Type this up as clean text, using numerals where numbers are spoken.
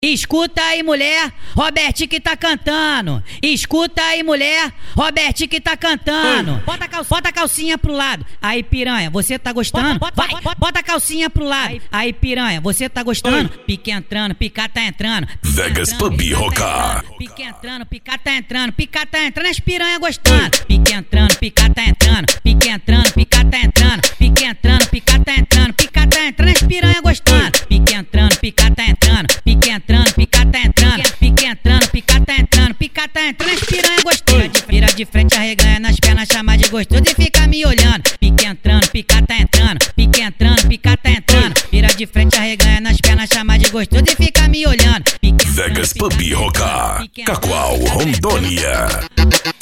Escuta aí, mulher, Robertinho que tá cantando. Escuta aí, mulher, Robertinho que tá cantando. Bota a calcinha pro lado. Aí, piranha, você tá gostando? Vai, bota a calcinha pro lado. Aí, piranha, você tá gostando? Pique entrando, pica tá entrando. Vegas Pub Roca. Pique entrando, pica tá entrando. Pica tá entrando, as piranha gostando. Pique entrando, pica tá entrando. Pique entrando, pica tá entrando. Pique entrando, pica tá entrando. Pica tá entrando, as piranha gostando. Pique entrando, pica tá entrando. Pique entrando, pica tá entrando. Pique entrando, pica tá entrando. Pica tá entrando, as piranha gostando. Vira de frente, arreganha nas pernas, chama de gostoso e fica me olhando. Pique entrando, pica tá entrando. Pique entrando, pica tá entrando. Vira de frente, arreganha nas pernas, chama de gostoso e fica me olhando. Vegas Pub Roca, Cacoal, Rondônia.